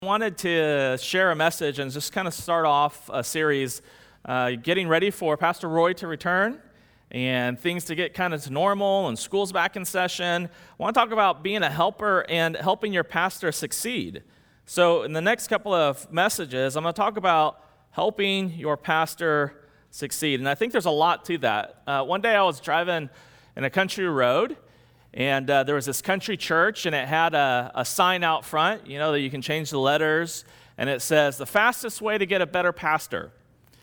Wanted to share a message and just kind of start off a series getting ready for Pastor Roy to return and things to get kind of to normal and school's back in session. I want to talk about being a helper and helping your pastor succeed. So in the next couple of messages, I'm going to talk about helping your pastor succeed. And I think there's a lot to that. One day I was driving in a country road, and there was this country church, and it had a sign out front, that you can change the letters, and it says, "The fastest way to get a better pastor."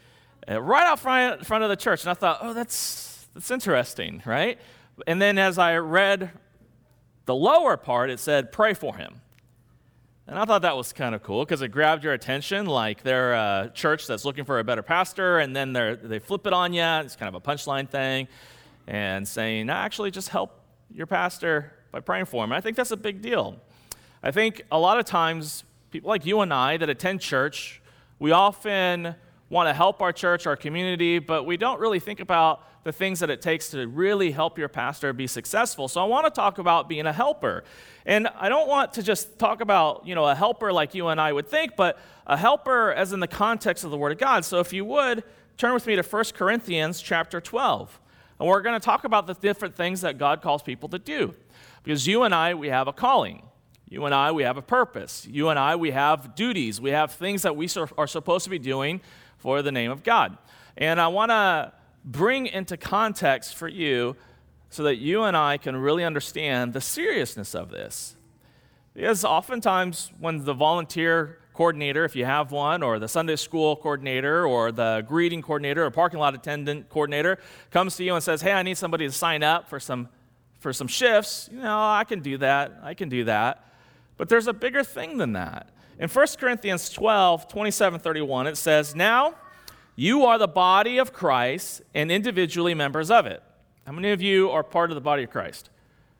Right out front of the church. And I thought, oh, that's interesting, right? And then as I read the lower part, it said, "Pray for him." And I thought that was kind of cool because it grabbed your attention, like they're a church that's looking for a better pastor, and then they flip it on you. It's kind of a punchline thing, and saying, "No, actually, just help your pastor by praying for him." And I think that's a big deal. I think a lot of times, people like you and I that attend church, we often want to help our church, our community, but we don't really think about the things that it takes to really help your pastor be successful. So I want to talk about being a helper. And I don't want to just talk about, a helper like you and I would think, but a helper as in the context of the Word of God. So if you would, turn with me to 1 Corinthians chapter 12. And we're going to talk about the different things that God calls people to do. Because you and I, we have a calling. You and I, we have a purpose. You and I, we have duties. We have things that we are supposed to be doing for the name of God. And I want to bring into context for you so that you and I can really understand the seriousness of this. Because oftentimes when the volunteer coordinator, if you have one, or the Sunday school coordinator, or the greeting coordinator, or parking lot attendant coordinator comes to you and says, "Hey, I need somebody to sign up for some shifts," I can do that. But there's a bigger thing than that. In 1 Corinthians 12, 27, 31, it says, "Now you are the body of Christ and individually members of it." How many of you are part of the body of Christ?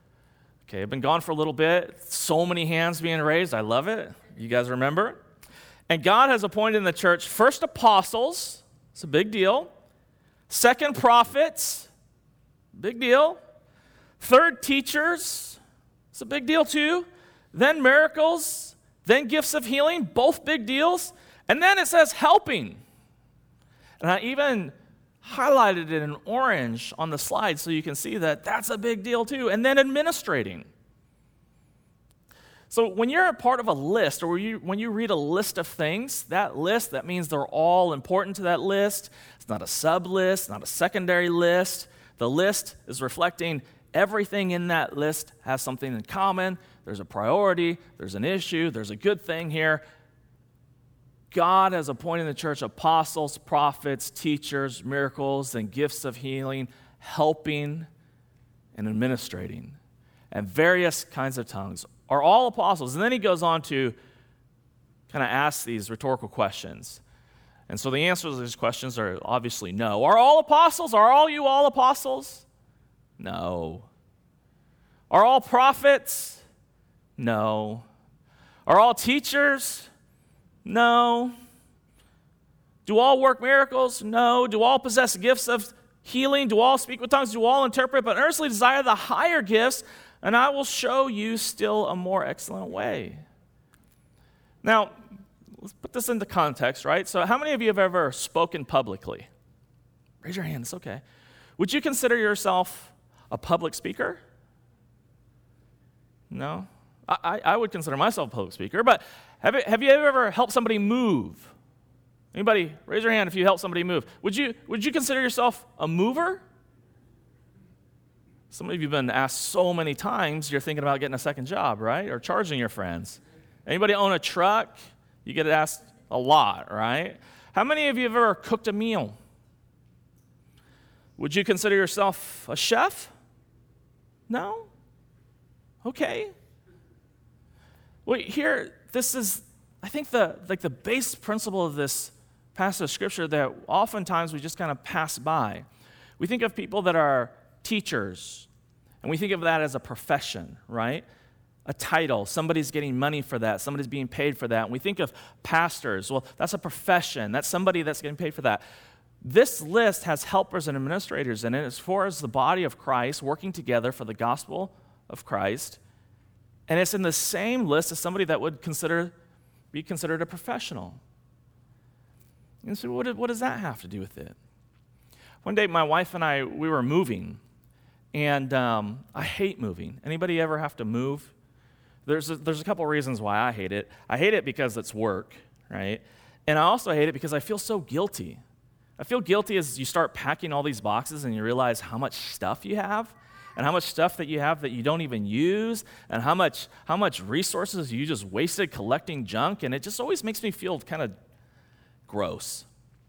Okay, I've been gone for a little bit. So many hands being raised. I love it. You guys remember? "And God has appointed in the church first apostles," it's a big deal. "Second prophets," big deal. "Third teachers," it's a big deal too. "Then miracles," then gifts of healing, both big deals. And then it says helping. And I even highlighted it in orange on the slide so you can see that that's a big deal too. And then administrating. So when you're a part of a list, or when you read a list of things, that means they're all important to that list. It's not a sub-list, not a secondary list. The list is reflecting everything in that list has something in common. There's a priority, there's an issue, there's a good thing here. God has appointed in the church apostles, prophets, teachers, miracles, and gifts of healing, helping, and administrating, and various kinds of tongues. Are all apostles? And then he goes on to kind of ask these rhetorical questions. And so the answers to these questions are obviously no. Are all apostles? Are all you all apostles? No. Are all prophets? No. Are all teachers? No. Do all work miracles? No. Do all possess gifts of healing? Do all speak with tongues? Do all interpret? But earnestly desire the higher gifts, and I will show you still a more excellent way. Now, let's put this into context, right? So how many of you have ever spoken publicly? Raise your hand, it's okay. Would you consider yourself a public speaker? No? I would consider myself a public speaker, but have you ever helped somebody move? Anybody, raise your hand if you help somebody move. Would you consider yourself a mover? Some of you have been asked so many times, you're thinking about getting a second job, right? Or charging your friends. Anybody own a truck? You get asked a lot, right? How many of you have ever cooked a meal? Would you consider yourself a chef? No? Okay. Well, here, this is, I think, the base principle of this passage of Scripture that oftentimes we just kind of pass by. We think of people that are teachers, and we think of that as a profession, right? A title. Somebody's getting money for that. Somebody's being paid for that. And we think of pastors. Well, that's a profession. That's somebody that's getting paid for that. This list has helpers and administrators in it as far as the body of Christ working together for the gospel of Christ. And it's in the same list as somebody that would consider be considered a professional. And so what does that have to do with it? One day, my wife and I, we were moving, and I hate moving. Anybody ever have to move? There's a couple reasons why I hate it. I hate it because it's work, right? And I also hate it because I feel so guilty. I feel guilty as you start packing all these boxes and you realize how much stuff you have and how much stuff that you have that you don't even use and how much resources you just wasted collecting junk, and it just always makes me feel kind of gross.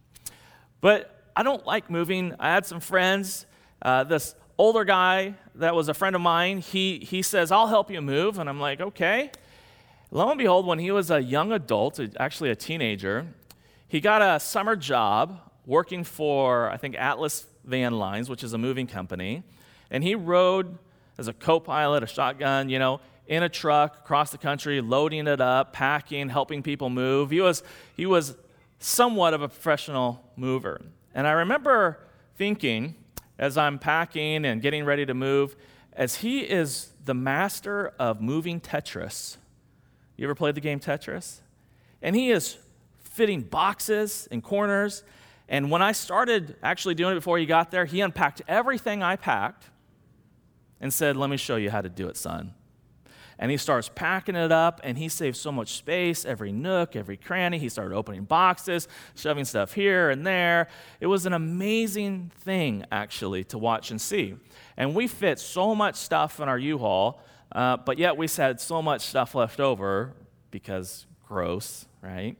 But I don't like moving. I had some friends. This older guy that was a friend of mine, he says, I'll help you move. And I'm like, okay. Lo and behold, when he was a young adult, actually a teenager, he got a summer job working for, I think, Atlas Van Lines, which is a moving company. And he rode as a co-pilot, a shotgun, in a truck across the country, loading it up, packing, helping people move. He was somewhat of a professional mover. And I remember thinking, as I'm packing and getting ready to move, as he is the master of moving Tetris. You ever played the game Tetris? And he is fitting boxes and corners. And when I started actually doing it before he got there, he unpacked everything I packed and said, let me show you how to do it, son. And he starts packing it up, and he saves so much space, every nook, every cranny. He started opening boxes, shoving stuff here and there. It was an amazing thing, actually, to watch and see. And we fit so much stuff in our U-Haul, but yet we had so much stuff left over because gross, right?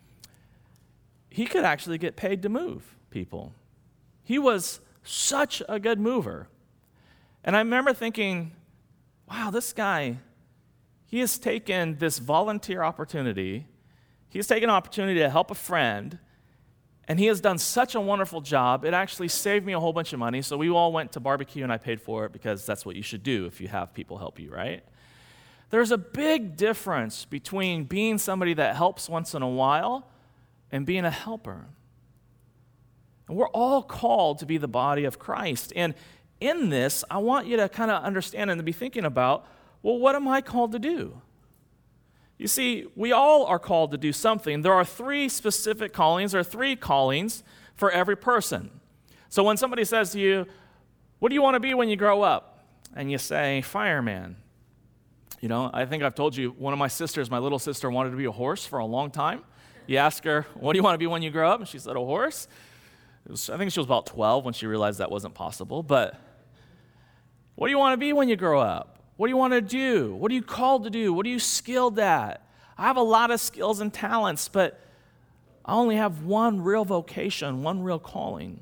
He could actually get paid to move people. He was such a good mover. And I remember thinking, wow, this guy, he has taken this volunteer opportunity. He's taken an opportunity to help a friend, and he has done such a wonderful job. It actually saved me a whole bunch of money, so we all went to barbecue, and I paid for it because that's what you should do if you have people help you, right? There's a big difference between being somebody that helps once in a while and being a helper. And we're all called to be the body of Christ. And in this, I want you to kind of understand and to be thinking about, well, what am I called to do? You see, we all are called to do something. There are three specific callings, or three callings for every person. So when somebody says to you, what do you want to be when you grow up? And you say, fireman. I think I've told you, one of my sisters, my little sister, wanted to be a horse for a long time. You ask her, what do you want to be when you grow up? And she said, a horse. I think she was about 12 when she realized that wasn't possible. But what do you want to be when you grow up? What do you want to do? What are you called to do? What are you skilled at? I have a lot of skills and talents, but I only have one real vocation, one real calling.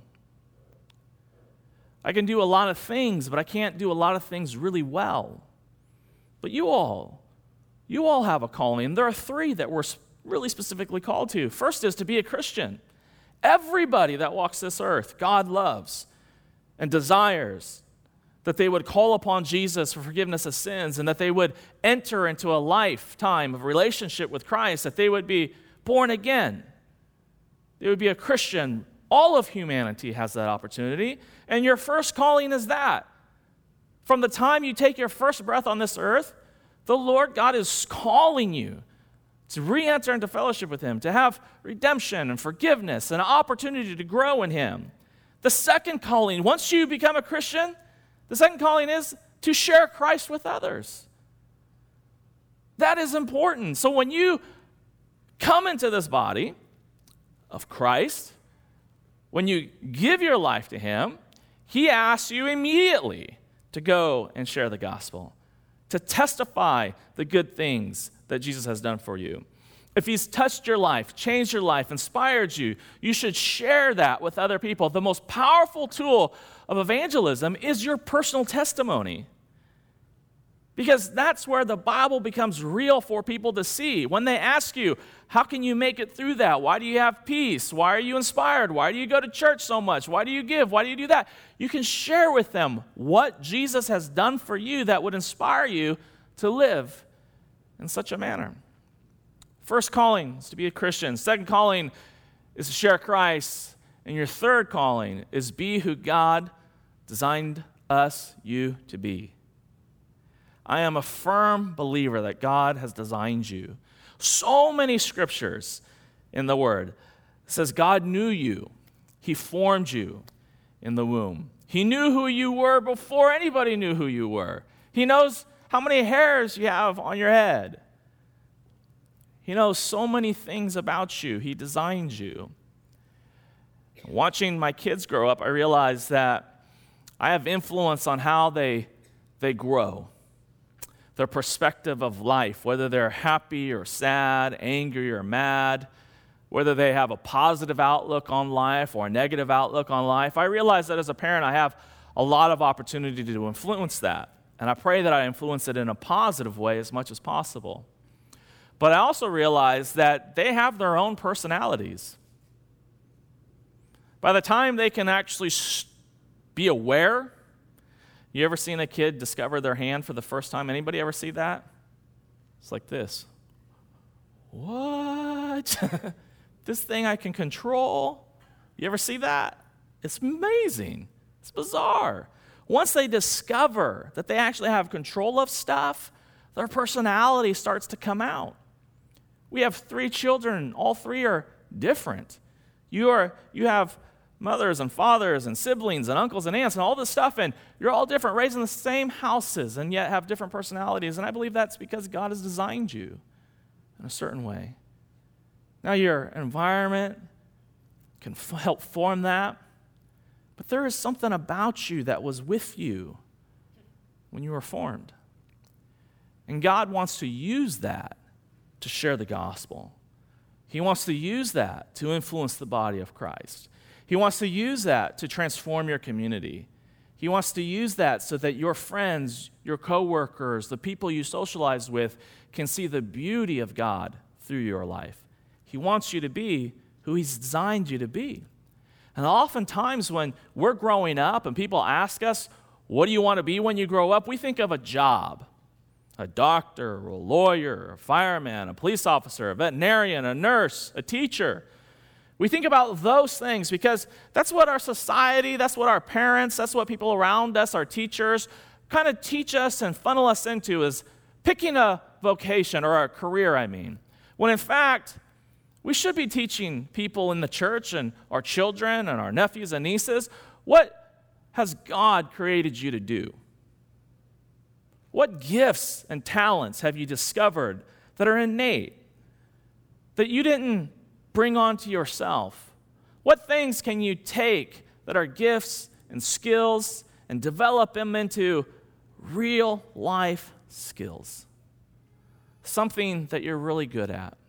I can do a lot of things, but I can't do a lot of things really well. But you all have a calling. There are three that we're really specifically called to. First is to be a Christian. Everybody that walks this earth, God loves and desires that they would call upon Jesus for forgiveness of sins, and that they would enter into a lifetime of relationship with Christ, that they would be born again. They would be a Christian. All of humanity has that opportunity, and your first calling is that. From the time you take your first breath on this earth, the Lord God is calling you to re-enter into fellowship with Him, to have redemption and forgiveness and an opportunity to grow in Him. The second calling, once you become a Christian, the second calling is to share Christ with others. That is important. So when you come into this body of Christ, when you give your life to Him, He asks you immediately to go and share the gospel, to testify the good things that Jesus has done for you. If He's touched your life, changed your life, inspired you, you should share that with other people. The most powerful tool of evangelism is your personal testimony, because that's where the Bible becomes real for people to see. When they ask you, how can you make it through that? Why do you have peace? Why are you inspired? Why do you go to church so much? Why do you give? Why do you do that? You can share with them what Jesus has done for you that would inspire you to live in such a manner. First calling is to be a Christian. Second calling is to share Christ. And your third calling is be who God designed you to be. I am a firm believer that God has designed you So many scriptures in the Word. It says God knew you. He formed you in the womb. He knew who you were before anybody knew who you were. He knows how many hairs you have on your head. He knows so many things about you. He designed you. Watching my kids grow up, I realized that I have influence on how they grow, their perspective of life, whether they're happy or sad, angry or mad, whether they have a positive outlook on life or a negative outlook on life. I realize that as a parent, I have a lot of opportunity to influence that. And I pray that I influence it in a positive way as much as possible. But I also realize that they have their own personalities. By the time they can actually be aware, you ever seen a kid discover their hand for the first time? Anybody ever see that? It's like this. What? This thing I can control? You ever see that? It's amazing. It's bizarre. Once they discover that they actually have control of stuff, their personality starts to come out. We have 3 children. All 3 are different. You have mothers and fathers and siblings and uncles and aunts and all this stuff, and you're all different, raised in the same houses, and yet have different personalities. And I believe that's because God has designed you in a certain way. Now, your environment can help form that, but there is something about you that was with you when you were formed. And God wants to use that to share the gospel. He wants to use that to influence the body of Christ. He wants to use that to transform your community. He wants to use that so that your friends, your coworkers, the people you socialize with can see the beauty of God through your life. He wants you to be who He's designed you to be. And oftentimes when we're growing up and people ask us, what do you want to be when you grow up? We think of a job. A doctor, a lawyer, a fireman, a police officer, a veterinarian, a nurse, a teacher. We think about those things because that's what our society, that's what our parents, that's what people around us, our teachers, kind of teach us and funnel us into, is picking a vocation or a career, when in fact, we should be teaching people in the church and our children and our nephews and nieces, what has God created you to do? What gifts and talents have you discovered that are innate, that you didn't bring onto yourself? What things can you take that are gifts and skills and develop them into real life skills? Something that you're really good at.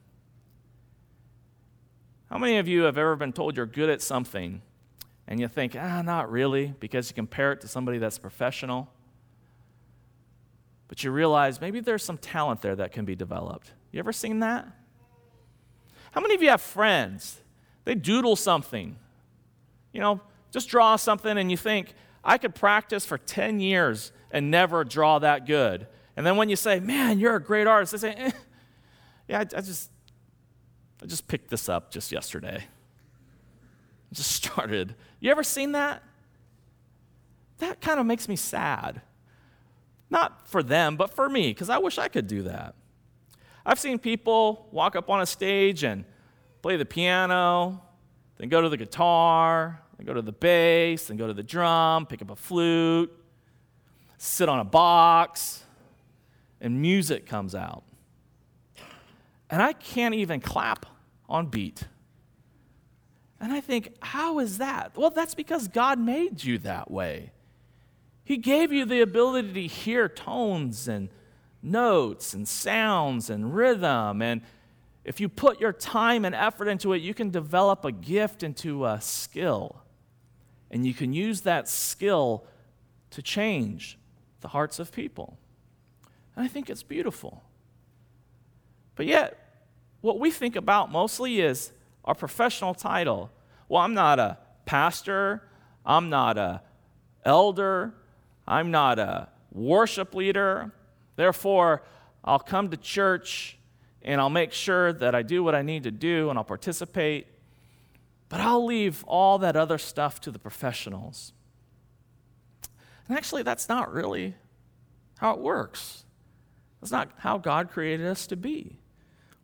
How many of you have ever been told you're good at something and you think, not really, because you compare it to somebody that's professional? But you realize maybe there's some talent there that can be developed. You ever seen that? How many of you have friends? They doodle something. Just draw something and you think, I could practice for 10 years and never draw that good. And then when you say, man, you're a great artist, they say, I just picked this up just yesterday. I just started. You ever seen that? That kind of makes me sad. Not for them, but for me, because I wish I could do that. I've seen people walk up on a stage and play the piano, then go to the guitar, then go to the bass, then go to the drum, pick up a flute, sit on a box, and music comes out. And I can't even clap on beat. And I think, how is that? Well, that's because God made you that way. He gave you the ability to hear tones and notes and sounds and rhythm. And if you put your time and effort into it, you can develop a gift into a skill. And you can use that skill to change the hearts of people. And I think it's beautiful. But yet, what we think about mostly is our professional title. Well, I'm not a pastor. I'm not an elder. I'm not a worship leader. Therefore, I'll come to church and I'll make sure that I do what I need to do and I'll participate. But I'll leave all that other stuff to the professionals. And actually, that's not really how it works. That's not how God created us to be.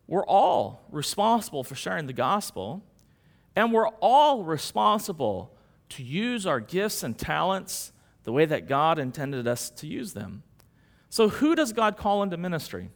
we're all responsible for sharing the gospel, and we're all responsible to use our gifts and talents the way that God intended us to use them. So who does God call into ministry?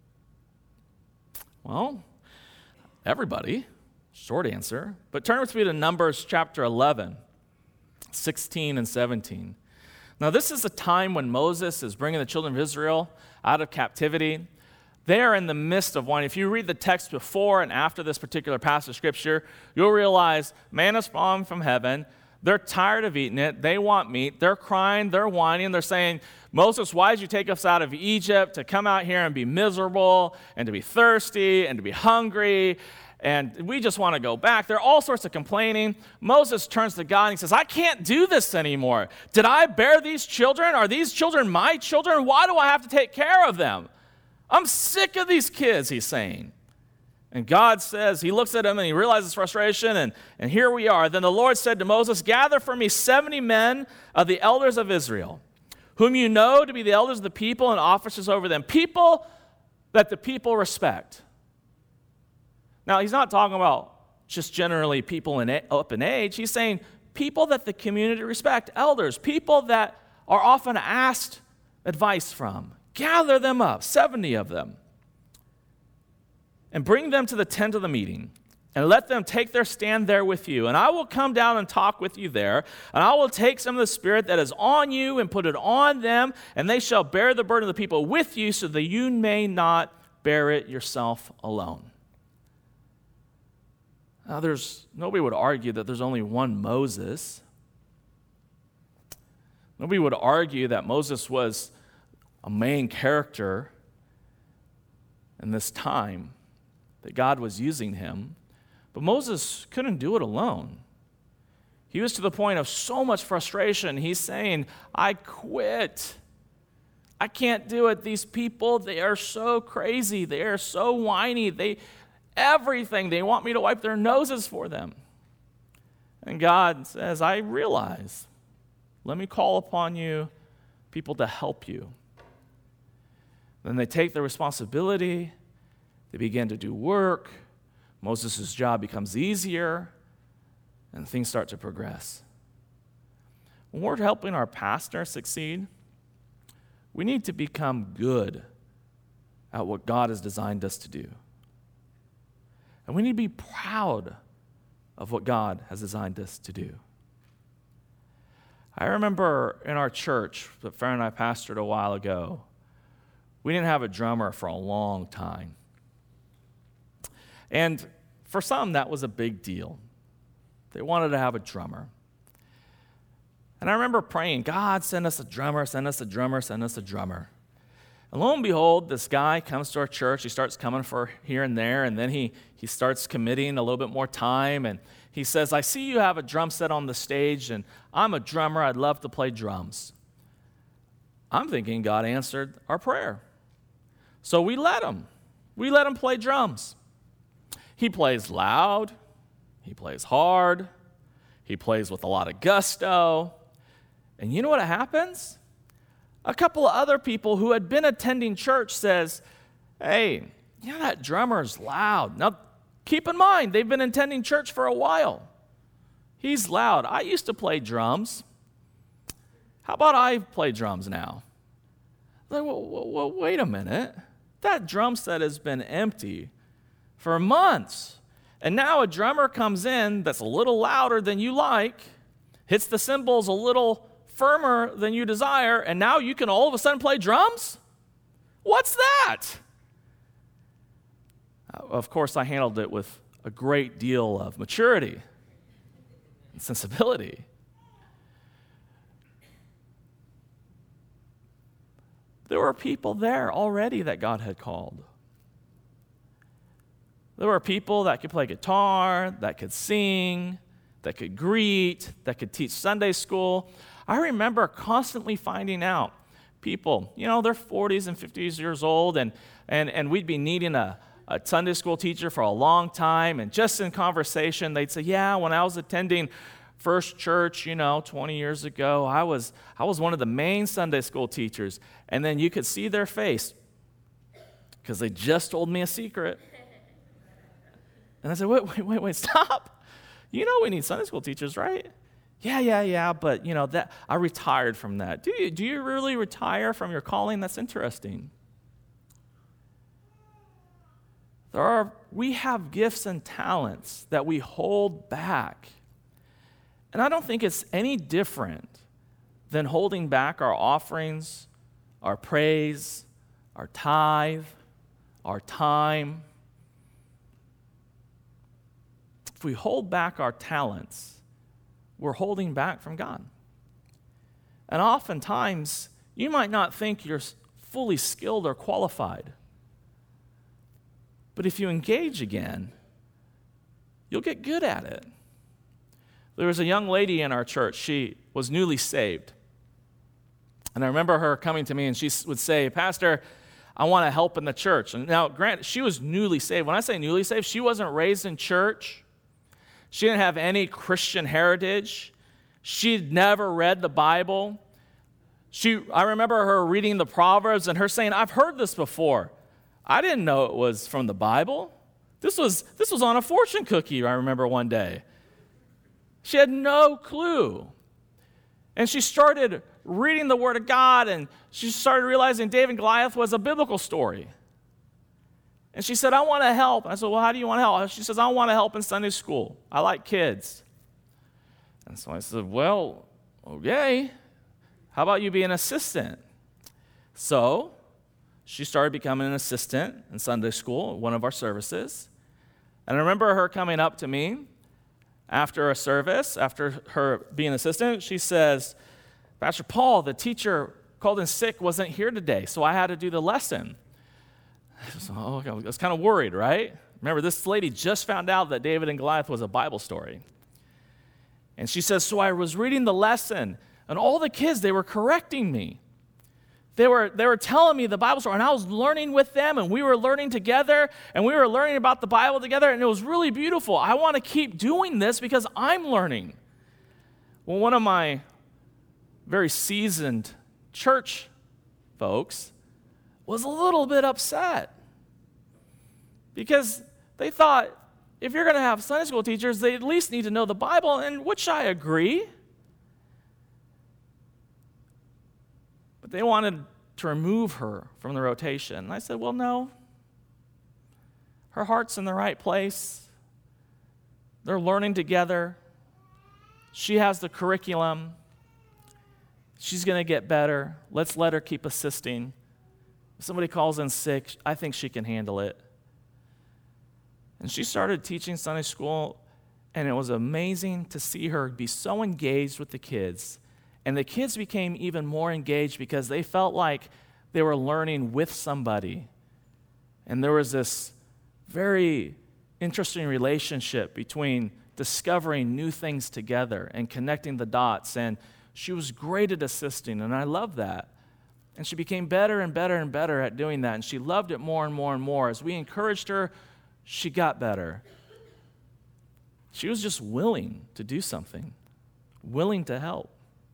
Well, everybody. Short answer. But turn with me to Numbers chapter 11, 16 and 17. Now, this is a time when Moses is bringing the children of Israel out of captivity. They are in the midst of one. If you read the text before and after this particular passage of Scripture, you'll realize manna's fallen from heaven. They're tired of eating it. They want meat. They're crying. They're whining. They're saying, Moses, why did you take us out of Egypt to come out here and be miserable and to be thirsty and to be hungry? And we just want to go back. There are all sorts of complaining. Moses turns to God and he says, I can't do this anymore. Did I bear these children? Are these children my children? Why do I have to take care of them? I'm sick of these kids, he's saying. And God says, he looks at him and he realizes frustration, and here we are. Then the Lord said to Moses, gather for me 70 men of the elders of Israel, whom you know to be the elders of the people and officers over them, people that the people respect. Now, he's not talking about just generally people up in age. He's saying people that the community respect, elders, people that are often asked advice from. Gather them up, 70 of them, and bring them to the tent of the meeting, and let them take their stand there with you. And I will come down and talk with you there, and I will take some of the Spirit that is on you and put it on them, and they shall bear the burden of the people with you, so that you may not bear it yourself alone. Now, nobody would argue that there's only one Moses. Nobody would argue that Moses was a main character in this time, that God was using him. But Moses couldn't do it alone. He was to the point of so much frustration. He's saying, I quit. I can't do it. These people, they are so crazy. They are so whiny. Everything, they want me to wipe their noses for them. And God says, I realize. Let me call upon you, people to help you. Then they take their responsibility. They begin to do work. Moses' job becomes easier, and things start to progress. When we're helping our pastor succeed, we need to become good at what God has designed us to do. And we need to be proud of what God has designed us to do. I remember in our church that Farron and I pastored a while ago, we didn't have a drummer for a long time. And for some, that was a big deal. They wanted to have a drummer. And I remember praying, God, send us a drummer, send us a drummer, send us a drummer. And lo and behold, this guy comes to our church. He starts coming for here and there, and then he starts committing a little bit more time. And he says, I see you have a drum set on the stage, and I'm a drummer. I'd love to play drums. I'm thinking God answered our prayer. So we let him. We let him play drums. He plays loud. He plays hard. He plays with a lot of gusto. And you know what happens? A couple of other people who had been attending church says, hey, that drummer's loud. Now, keep in mind, they've been attending church for a while. He's loud. I used to play drums. How about I play drums now? Like, well, wait a minute. That drum set has been empty for months. And now a drummer comes in that's a little louder than you like, hits the cymbals a little firmer than you desire, and now you can all of a sudden play drums? What's that? Of course, I handled it with a great deal of maturity and sensibility. There were people there already that God had called. There were people that could play guitar, that could sing, that could greet, that could teach Sunday school. I remember constantly finding out people, they're 40s and 50s years old, and we'd be needing a Sunday school teacher for a long time, and just in conversation, they'd say, yeah, when I was attending First Church, 20 years ago, I was one of the main Sunday school teachers, and then you could see their face, because they just told me a secret. And I said, wait, stop. You know we need Sunday school teachers, right? Yeah, but that I retired from that. Do you really retire from your calling? That's interesting. We have gifts and talents that we hold back. And I don't think it's any different than holding back our offerings, our praise, our tithe, our time. If we hold back our talents, we're holding back from God. And oftentimes, you might not think you're fully skilled or qualified. But if you engage again, you'll get good at it. There was a young lady in our church. She was newly saved. And I remember her coming to me, and she would say, Pastor, I want to help in the church. And now, granted, she was newly saved. When I say newly saved, she wasn't raised in church. She didn't have any Christian heritage. She'd never read the Bible. I remember her reading the Proverbs and her saying, I've heard this before. I didn't know it was from the Bible. This was on a fortune cookie, I remember one day. She had no clue. And she started reading the Word of God, and she started realizing David and Goliath was a biblical story. And she said, I want to help. And I said, well, how do you want to help? She says, I want to help in Sunday school. I like kids. And so I said, well, okay. How about you be an assistant? So she started becoming an assistant in Sunday school at one of our services. And I remember her coming up to me after a service, after her being an assistant. She says, Pastor Paul, the teacher called in sick, wasn't here today, so I had to do the lesson. So, I was kind of worried, right? Remember, this lady just found out that David and Goliath was a Bible story. And she says, so I was reading the lesson, and all the kids, they were correcting me. They were telling me the Bible story, and I was learning with them, and we were learning together, and we were learning about the Bible together, and it was really beautiful. I want to keep doing this because I'm learning. Well, one of my very seasoned church folks was a little bit upset because they thought, if you're going to have Sunday school teachers, they at least need to know the Bible, and which I agree. But they wanted to remove her from the rotation. And I said, well, no. Her heart's in the right place. They're learning together. She has the curriculum. She's going to get better. Let's let her keep assisting. If somebody calls in sick, I think she can handle it. And she started teaching Sunday school, and it was amazing to see her be so engaged with the kids. And the kids became even more engaged because they felt like they were learning with somebody. And there was this very interesting relationship between discovering new things together and connecting the dots. And she was great at assisting, and I love that. And she became better and better and better at doing that, and she loved it more and more and more. As we encouraged her, she got better. She was just willing to do something, willing to help.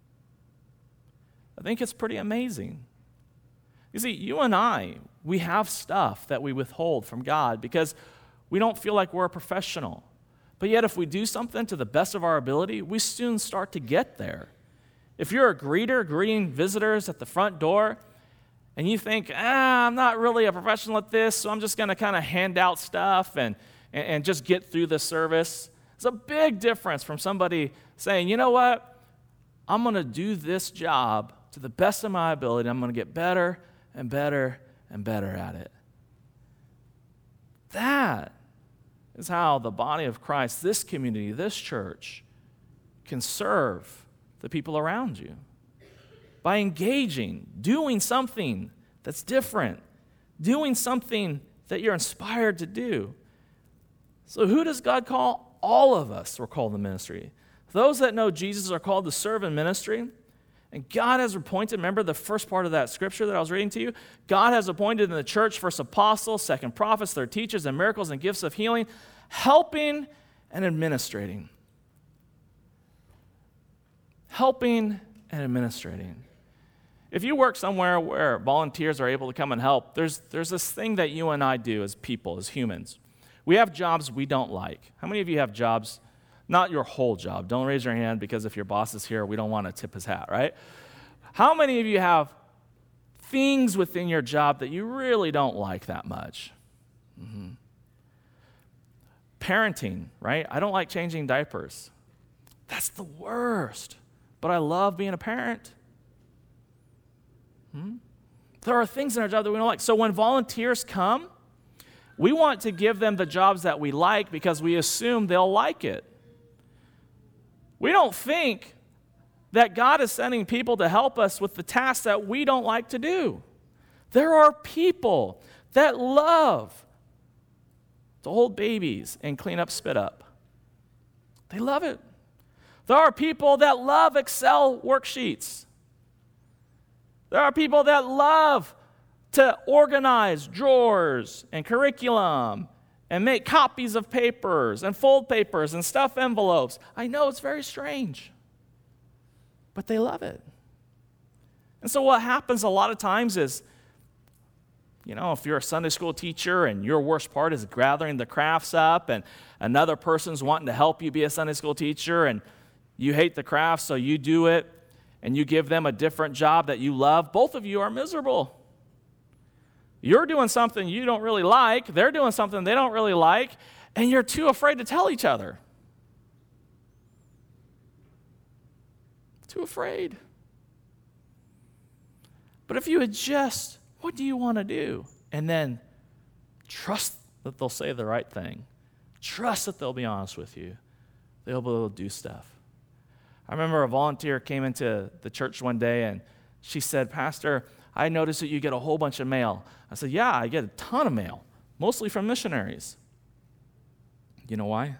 I think it's pretty amazing. You see, you and I, we have stuff that we withhold from God because we don't feel like we're a professional. But yet if we do something to the best of our ability, we soon start to get there. If you're a greeter greeting visitors at the front door, and you think, I'm not really a professional at this, so I'm just going to kind of hand out stuff and just get through the service. It's a big difference from somebody saying, you know what? I'm going to do this job to the best of my ability. I'm going to get better and better and better at it. That is how the body of Christ, this community, this church, can serve the people around you. By engaging, doing something that's different, doing something that you're inspired to do. So who does God call? All of us are called to ministry. Those that know Jesus are called to serve in ministry. And God has appointed, remember the first part of that scripture that I was reading to you? God has appointed in the church first apostles, second prophets, third teachers, and miracles and gifts of healing, helping and administrating. Helping and administrating. If you work somewhere where volunteers are able to come and help, there's this thing that you and I do as people, as humans. We have jobs we don't like. How many of you have jobs, not your whole job? Don't raise your hand because if your boss is here, we don't want to tip his hat, right? How many of you have things within your job that you really don't like that much? Mm-hmm. Parenting, right? I don't like changing diapers. That's the worst. But I love being a parent. There are things in our job that we don't like. So when volunteers come, we want to give them the jobs that we like because we assume they'll like it. We don't think that God is sending people to help us with the tasks that we don't like to do. There are people that love to hold babies and clean up spit up. They love it. There are people that love Excel worksheets. There are people that love to organize drawers and curriculum and make copies of papers and fold papers and stuff envelopes. I know it's very strange, but they love it. And so what happens a lot of times is, if you're a Sunday school teacher and your worst part is gathering the crafts up and another person's wanting to help you be a Sunday school teacher and you hate the crafts, so you do it and you give them a different job that you love, both of you are miserable. You're doing something you don't really like, they're doing something they don't really like, and you're too afraid to tell each other. Too afraid. But if you adjust, what do you want to do? And then trust that they'll say the right thing. Trust that they'll be honest with you. They'll be able to do stuff. I remember a volunteer came into the church one day and she said, "Pastor, I noticed that you get a whole bunch of mail." I said, "Yeah, I get a ton of mail, mostly from missionaries." You know why?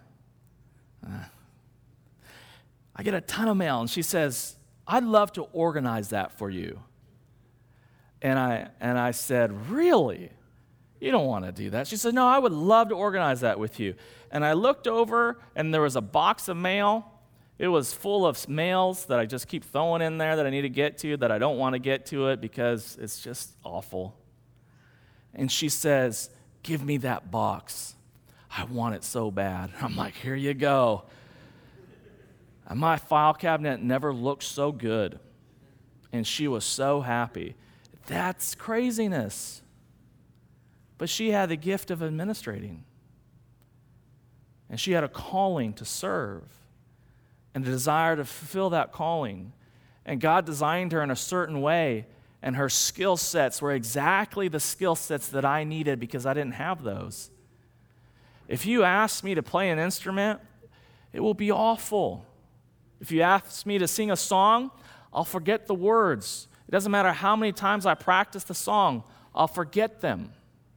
I get a ton of mail. And she says, "I'd love to organize that for you." And I said, "Really? You don't want to do that?" She said, "No, I would love to organize that with you." And I looked over, and there was a box of mail. It was full of mails that I just keep throwing in there that I need to get to, that I don't want to get to it because it's just awful. And she says, "Give me that box. I want it so bad." I'm like, "Here you go." And my file cabinet never looked so good. And she was so happy. That's craziness. But she had the gift of administrating. And she had a calling to serve and a desire to fulfill that calling. And God designed her in a certain way, and her skill sets were exactly the skill sets that I needed because I didn't have those. If you ask me to play an instrument, it will be awful. If you ask me to sing a song, I'll forget the words. It doesn't matter how many times I practice the song, I'll forget them.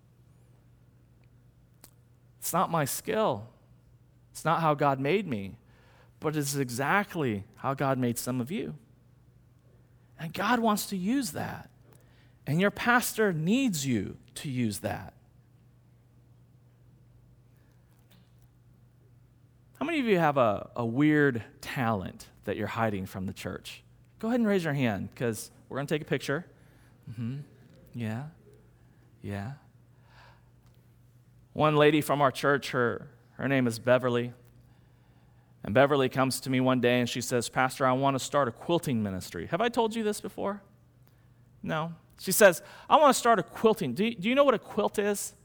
It's not my skill. It's not how God made me, but it's exactly how God made some of you. And God wants to use that. And your pastor needs you to use that. How many of you have a weird talent that you're hiding from the church? Go ahead and raise your hand because we're going to take a picture. Yeah. One lady from our church, her name is Beverly. And Beverly comes to me one day and she says, "Pastor, I want to start a quilting ministry." Have I told you this before? No. She says, "I want to start a quilting." Do you know what a quilt is?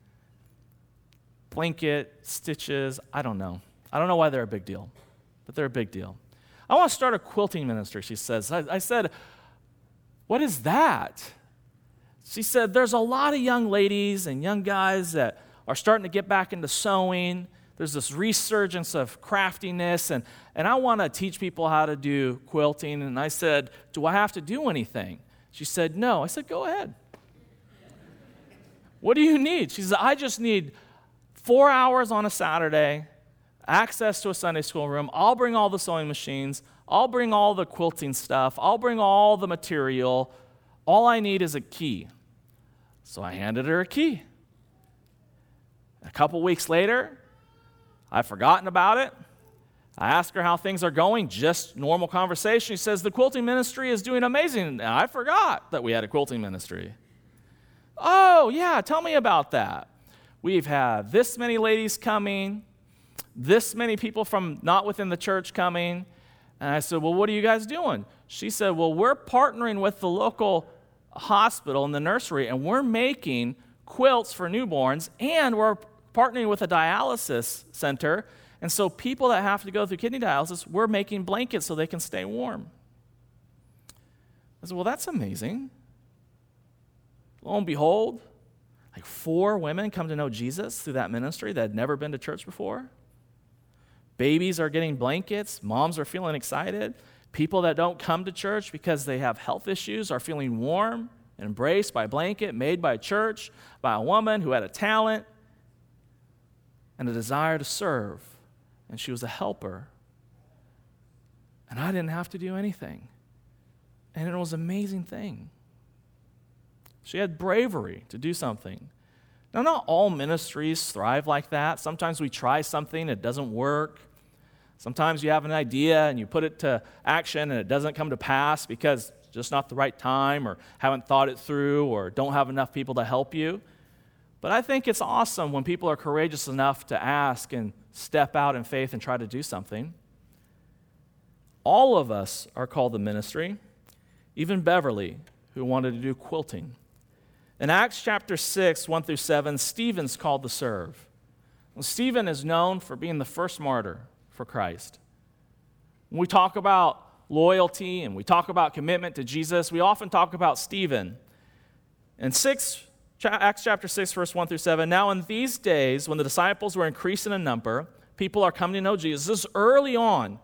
Blanket, stitches, I don't know. I don't know why they're a big deal, but they're a big deal. "I want to start a quilting ministry," she says. I said, "What is that?" She said, "There's a lot of young ladies and young guys that are starting to get back into sewing. There's this resurgence of craftiness, and I want to teach people how to do quilting." And I said, "Do I have to do anything?" She said, "No." I said, "Go ahead. What do you need?" She said, "I just need 4 hours on a Saturday, access to a Sunday school room. I'll bring all the sewing machines. I'll bring all the quilting stuff. I'll bring all the material. All I need is a key." So I handed her a key. A couple weeks later, I've forgotten about it. I asked her how things are going, just normal conversation. She says, "The quilting ministry is doing amazing." And I forgot that we had a quilting ministry. "Oh, yeah, tell me about that." We've had this many ladies coming, this many people from not within the church coming. And I said, well, what are you guys doing? She said, well, we're partnering with the local hospital and the nursery, and we're making quilts for newborns, and we're partnering with a dialysis center. And so people that have to go through kidney dialysis, we're making blankets so they can stay warm. I said, well, that's amazing. Lo and behold, like 4 women come to know Jesus through that ministry that had never been to church before. Babies are getting blankets. Moms are feeling excited. People that don't come to church because they have health issues are feeling warm, embraced by a blanket made by a church, by a woman who had a talent and a desire to serve. And she was a helper. And I didn't have to do anything. And it was an amazing thing. She had bravery to do something. Now, not all ministries thrive like that. Sometimes we try something, it doesn't work. Sometimes you have an idea and you put it to action and it doesn't come to pass because it's just not the right time or haven't thought it through or don't have enough people to help you. But I think it's awesome when people are courageous enough to ask and step out in faith and try to do something. All of us are called to ministry, even Beverly, who wanted to do quilting. In Acts chapter 6, 1 through 7, Stephen's called to serve. Well, Stephen is known for being the first martyr for Christ. When we talk about loyalty and we talk about commitment to Jesus, we often talk about Stephen. In Acts chapter 6, verse 1 through 7, now in these days when the disciples were increasing in number, people are coming to know Jesus. This is early on.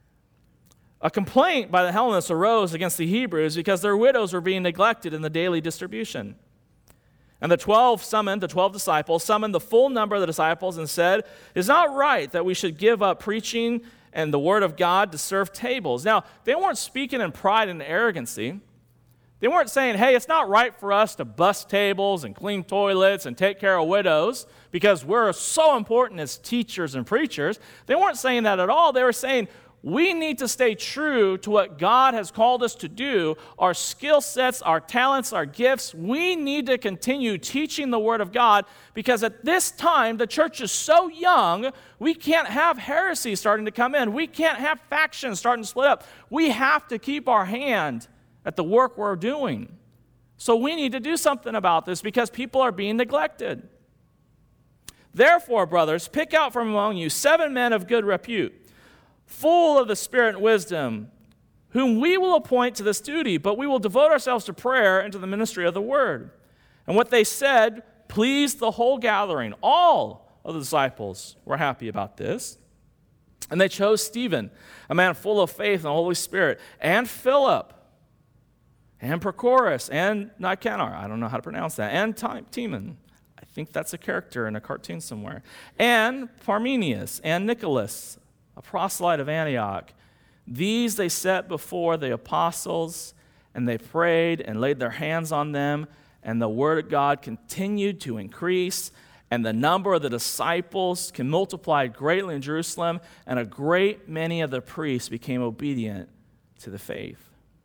A complaint by the Hellenists arose against the Hebrews because their widows were being neglected in the daily distribution. And the 12 disciples, summoned the full number of the disciples and said, it is not right that we should give up preaching and the word of God to serve tables. Now, they weren't speaking in pride and arrogancy. They weren't saying, hey, it's not right for us to bus tables and clean toilets and take care of widows because we're so important as teachers and preachers. They weren't saying that at all. They were saying, we need to stay true to what God has called us to do, our skill sets, our talents, our gifts. We need to continue teaching the Word of God because at this time, the church is so young, we can't have heresy starting to come in. We can't have factions starting to split up. We have to keep our hand at the work we're doing. So we need to do something about this because people are being neglected. Therefore, brothers, pick out from among you 7 men of good repute, full of the Spirit and wisdom, whom we will appoint to this duty, but we will devote ourselves to prayer and to the ministry of the word. And what they said pleased the whole gathering. All of the disciples were happy about this. And they chose Stephen, a man full of faith and the Holy Spirit, and Philip, and Prochorus, and Nicanor, I don't know how to pronounce that, and Timon. I think that's a character in a cartoon somewhere. And Parmenius, and Nicholas, a proselyte of Antioch. These they set before the apostles, and they prayed and laid their hands on them, and the word of God continued to increase, and the number of the disciples multiplied greatly in Jerusalem, and a great many of the priests became obedient to the faith.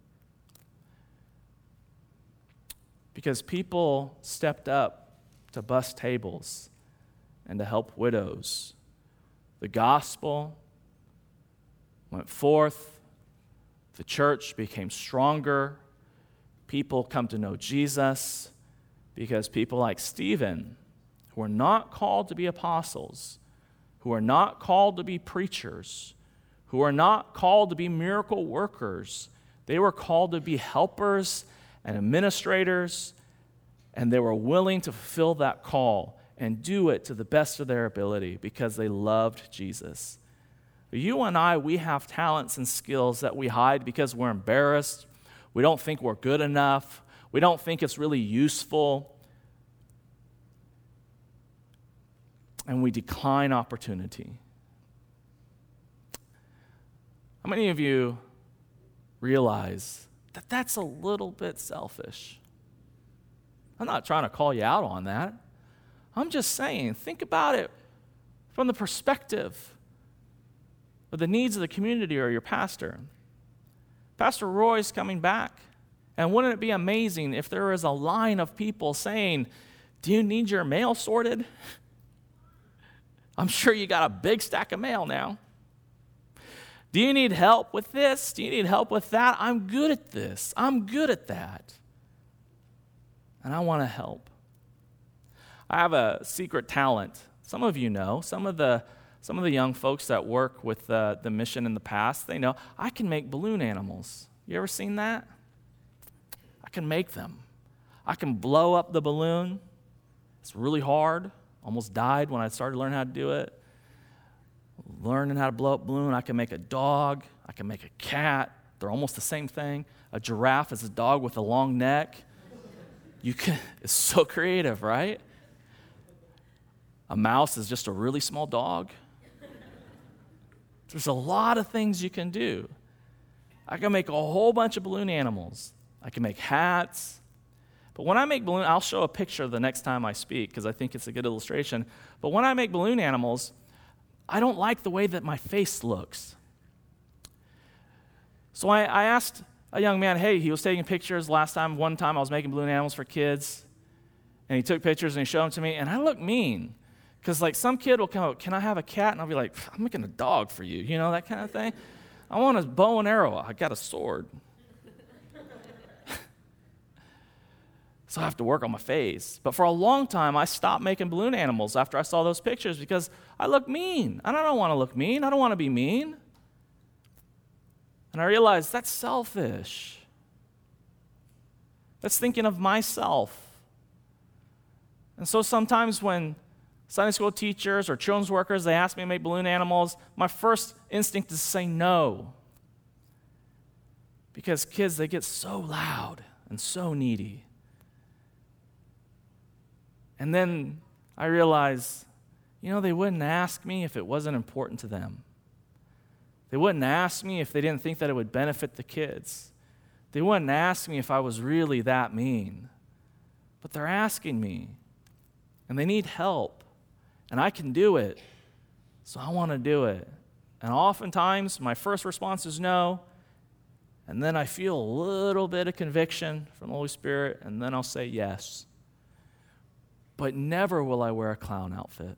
Because people stepped up to bus tables and to help widows. The gospel went forth, the church became stronger, people come to know Jesus because people like Stephen, who are not called to be apostles, who are not called to be preachers, who are not called to be miracle workers, they were called to be helpers and administrators, and they were willing to fulfill that call and do it to the best of their ability because they loved Jesus. You and I, we have talents and skills that we hide because we're embarrassed. We don't think we're good enough. We don't think it's really useful. And we decline opportunity. How many of you realize that that's a little bit selfish? I'm not trying to call you out on that. I'm just saying, think about it from the perspective of the needs of the community or your pastor. Pastor Roy's coming back. And wouldn't it be amazing if there was a line of people saying, do you need your mail sorted? I'm sure you got a big stack of mail now. Do you need help with this? Do you need help with that? I'm good at this. I'm good at that. And I want to help. I have a secret talent. Some of you know. Some of the young folks that work with the mission in the past, they know I can make balloon animals. You ever seen that? I can make them. I can blow up the balloon. It's really hard. Almost died when I started learning how to do it. Learning how to blow up a balloon. I can make a dog. I can make a cat. They're almost the same thing. A giraffe is a dog with a long neck. It's so creative, right? A mouse is just a really small dog. There's a lot of things you can do. I can make a whole bunch of balloon animals. I can make hats. But when I make balloon, I'll show a picture the next time I speak because I think it's a good illustration. But when I make balloon animals, I don't like the way that my face looks. So I asked a young man, hey, he was taking pictures one time I was making balloon animals for kids, and he took pictures and he showed them to me, and I look mean. Because like some kid will come up, can I have a cat? And I'll be like, I'm making a dog for you, that kind of thing. I want a bow and arrow. I got a sword. So I have to work on my face. But for a long time, I stopped making balloon animals after I saw those pictures because I look mean. And I don't want to look mean. I don't want to be mean. And I realized that's selfish. That's thinking of myself. And so sometimes when Sunday school teachers or children's workers, they ask me to make balloon animals, my first instinct is to say no. Because kids, they get so loud and so needy. And then I realize, they wouldn't ask me if it wasn't important to them. They wouldn't ask me if they didn't think that it would benefit the kids. They wouldn't ask me if I was really that mean. But they're asking me, and they need help, and I can do it, so I want to do it. And oftentimes, my first response is no, and then I feel a little bit of conviction from the Holy Spirit, and then I'll say yes. But never will I wear a clown outfit.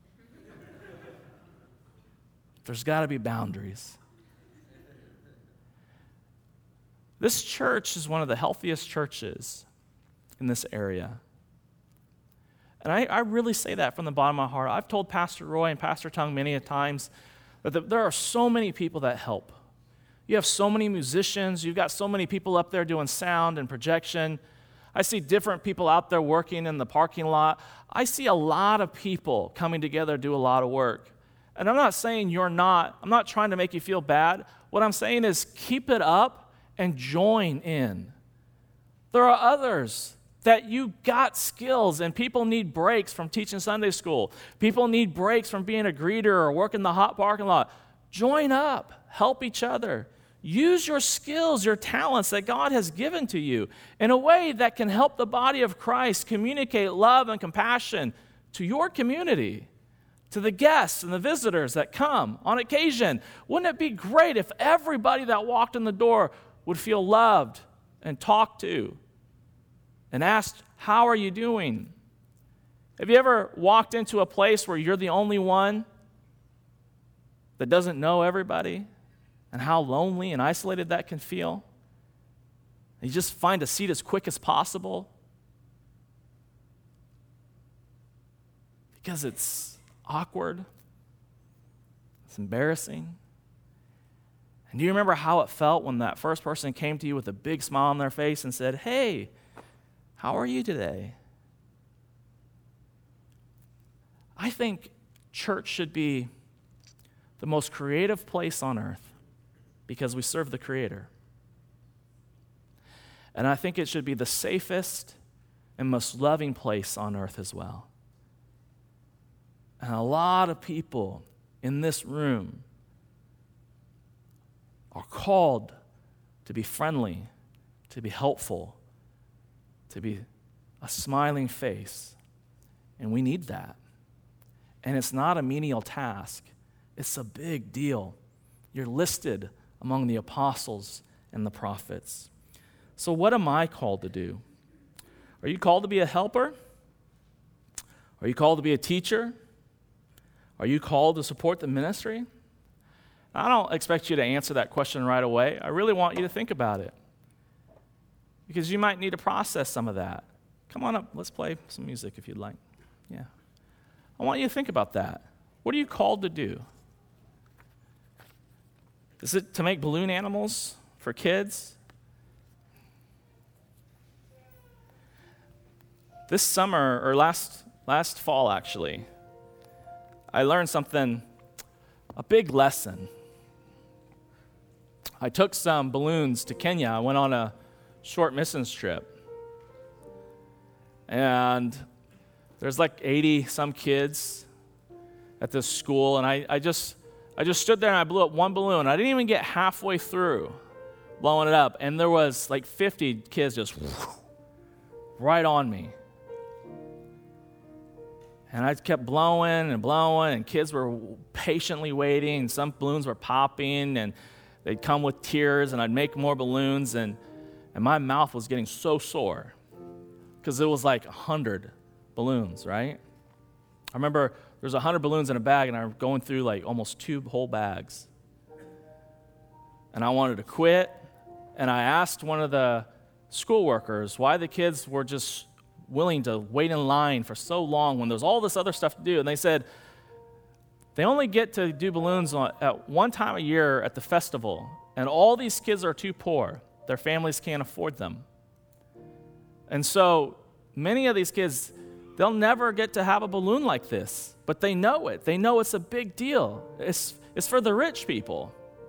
There's got to be boundaries. This church is one of the healthiest churches in this area. And I really say that from the bottom of my heart. I've told Pastor Roy and Pastor Tung many a times that there are so many people that help. You have so many musicians. You've got so many people up there doing sound and projection. I see different people out there working in the parking lot. I see a lot of people coming together to do a lot of work. And I'm not saying I'm not trying to make you feel bad. What I'm saying is keep it up and join in. There are others that you got skills, and people need breaks from teaching Sunday school. People need breaks from being a greeter or working the hot parking lot. Join up. Help each other. Use your skills, your talents that God has given to you in a way that can help the body of Christ communicate love and compassion to your community, to the guests and the visitors that come on occasion. Wouldn't it be great if everybody that walked in the door would feel loved and talked to and asked, how are you doing? Have you ever walked into a place where you're the only one that doesn't know everybody? And how lonely and isolated that can feel. You just find a seat as quick as possible because it's awkward, it's embarrassing. And do you remember how it felt when that first person came to you with a big smile on their face and said, hey, how are you today? I think church should be the most creative place on earth, because we serve the Creator. And I think it should be the safest and most loving place on earth as well. And a lot of people in this room are called to be friendly, to be helpful, to be a smiling face. And we need that. And it's not a menial task. It's a big deal. You're listed among the apostles and the prophets. So what am I called to do? Are you called to be a helper? Are you called to be a teacher? Are you called to support the ministry? I don't expect you to answer that question right away. I really want you to think about it, because you might need to process some of that. Come on up, let's play some music if you'd like. Yeah. I want you to think about that. What are you called to do? Is it to make balloon animals for kids? This summer, or last fall actually, I learned something, a big lesson. I took some balloons to Kenya. I went on a short missions trip. And there's like 80-some kids at this school, and I just stood there and I blew up one balloon. I didn't even get halfway through blowing it up, and there was like 50 kids just right on me. And I kept blowing and blowing, and kids were patiently waiting, and some balloons were popping, and they'd come with tears, and I'd make more balloons, and my mouth was getting so sore because it was like 100 balloons, right? I remember there was 100 balloons in a bag, and I was going through like almost 2 whole bags. And I wanted to quit, and I asked one of the school workers why the kids were just willing to wait in line for so long when there's all this other stuff to do. And they said they only get to do balloons at one time a year at the festival, and all these kids are too poor. Their families can't afford them. And so many of these kids, they'll never get to have a balloon like this, but they know it. They know it's a big deal. It's for the rich people.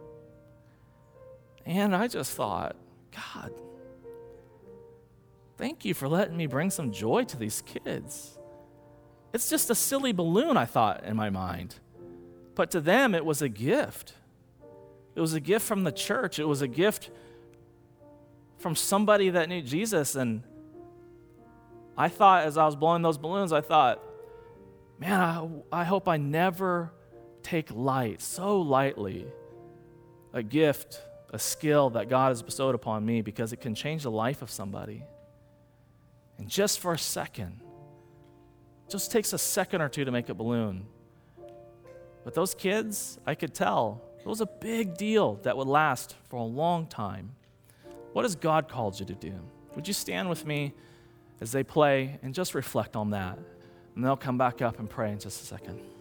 And I just thought, God, thank you for letting me bring some joy to these kids. It's just a silly balloon, I thought in my mind. But to them, it was a gift. It was a gift from the church. It was a gift from somebody that knew Jesus. And I thought, as I was blowing those balloons, I thought, man, I hope I never take so lightly, a gift, a skill that God has bestowed upon me, because it can change the life of somebody. And just for a second, just takes a second or two to make a balloon. But those kids, I could tell, it was a big deal that would last for a long time. What has God called you to do? Would you stand with me as they play and just reflect on that? And they'll come back up and pray in just a second.